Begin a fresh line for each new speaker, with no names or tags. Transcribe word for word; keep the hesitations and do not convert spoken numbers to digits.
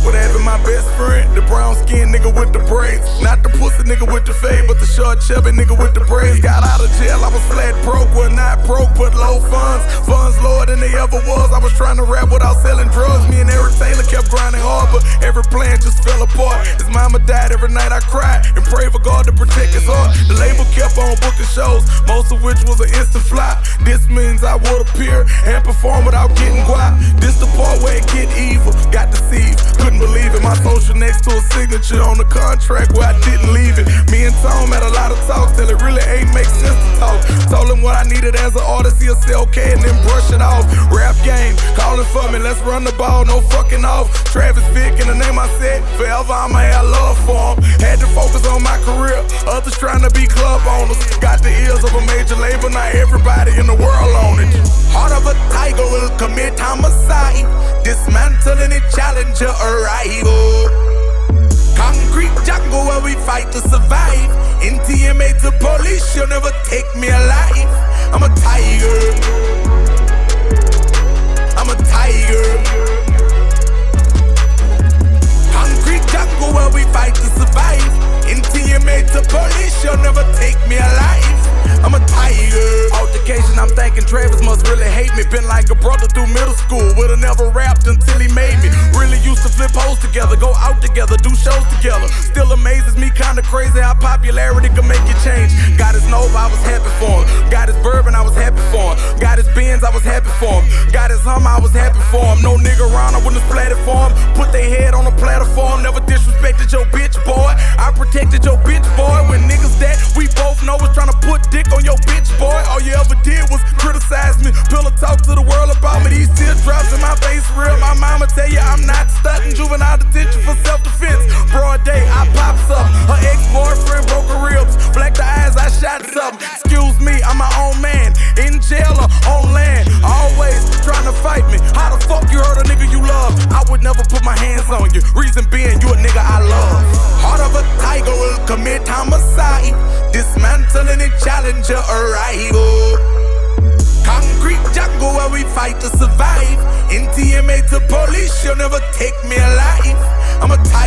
What happened, my best friend? The brown skinned nigga with the braids. Not the pussy nigga with the fade, but the short chubby nigga with the braids. Got out of jail, I was flat broke. Well, not broke, but low funds. Funds lower than they ever was. I was trying to rap without selling drugs. Me and Eric Taylor kept grinding hard, but every plan just fell apart. His mama died, every night I cried and prayed for God to protect his heart. The label kept on booking shows, most of which was an instant flop. This means I would appear and perform without getting guap. This the part where it get evil. Got deceived, couldn't believe it. My social next to a signature on the contract where I didn't leave it. Me and Tom had a lot of talks till it really ain't make sense to talk. Told him what I needed as an artist, he'll say okay and then brush it off. Rap game, calling for me, let's run the ball, no fucking off. Travis Vick in the name I said, forever I'ma have love for him. Had to focus on my career, others trying to be club owners. Got the ears of a major label, not everybody in the world on it. Heart of a tiger will commit homicide, dismantle any challenger arrival. Concrete jungle where we fight to survive. N T M A to police, you'll never take me alive. I'm a tiger, I'm a tiger. Concrete jungle where we fight to survive. N T M A to police, you'll never take me alive. I'm a tiger. Altercation, I'm thinking Travis must really hate me. Been like a brother through middle school, would've never rapped until he made me. Really used to flip hoes together, go out together, do shows together. Still amazes me, kinda crazy how popularity can make you change. Got his Nova, I was happy for him. Got his bourbon, I was happy for him. Got his Benz, I was happy for him. Got his Hummer, I was happy for him. No nigga around, I wouldn't have splatted for him. Put their head on a platform, never disrespected your bitch, boy. I protected your bitch, boy. When niggas that we both know was trying to put dick on your bitch, boy. All you ever did was criticize me, pillow talk to the world about me. These teardrops in my face real. My mama tell you I'm not stunting. Juvenile detention for self-defense. Broad day, I pop something. Her ex-boyfriend broke her ribs. Blacked her eyes, I shot something. Excuse me, I'm my own man. In jail or on land. Always trying to fight me. How the fuck you hurt a nigga you love? I would never put my hands on you. Reason being, you a nigga I love. Heart of a tiger will commit homicide, dismantle any challenger arrival. Concrete jungle where we fight to survive. N T M A to police, you'll never take me alive. I'm a tiger.